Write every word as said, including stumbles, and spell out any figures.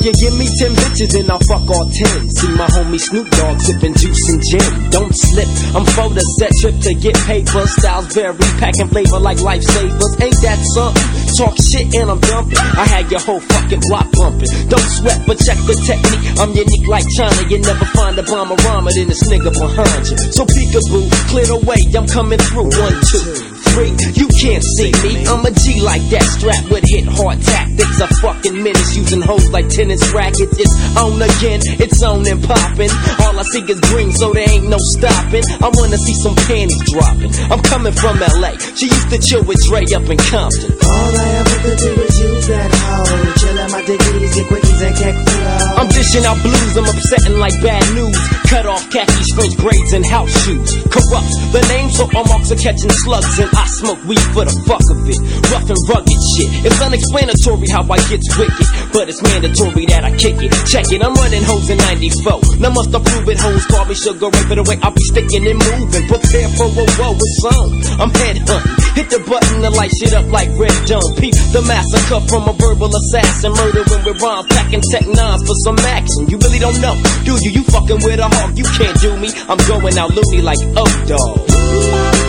If you give me ten bitches, then I'll fuck all ten. See my homie Snoop Dogg sipping juice and gin. Don't slip, I'm for the set trip to get paper. Styles vary, packing flavor like lifesavers. Ain't that something? Talk shit and I'm dumping. I had your whole fucking block bumping. Don't sweat, but check the technique. I'm unique like China. You never find a bomber rhymer than this nigga behind you. So peekaboo, clear the way, I'm coming through. One, two, three, you can't see me. I'm a G like that, strapped with hit hard tactics. A fucking menace using hoes like tennis rackets. It's on again, it's on and popping. All I see is green, so there ain't no stopping. I wanna see some panties dropping. I'm coming from L A. She used to chill with Dre up in Compton. All I ever could do was use that hoe. Chillin' my dickies, get quickies and kick flow. I'm dishing out blues, I'm upsetting like bad news. Cut off khakis, French braids, and house shoes. Corrupts the name, so all marks are catching slugs. And I smoke weed for the fuck of it. Rough and rugged shit. It's unexplanatory how I get wicked, but it's mandatory that I kick it. Check it, I'm running hoes in ninety-four. Now must approve it, hoes call me Sugar Ray for the way I'll be sticking and moving. Prepare for a woe, it's on. I'm head hunting. Hit the button to light shit up like Red Dome. Peep the massacre from a verbal assassin. Murder when we rhyme, packing tech nines for some action. You really don't know, do you? You fucking with a hawk, you can't do me. I'm going out loony like O-Dog.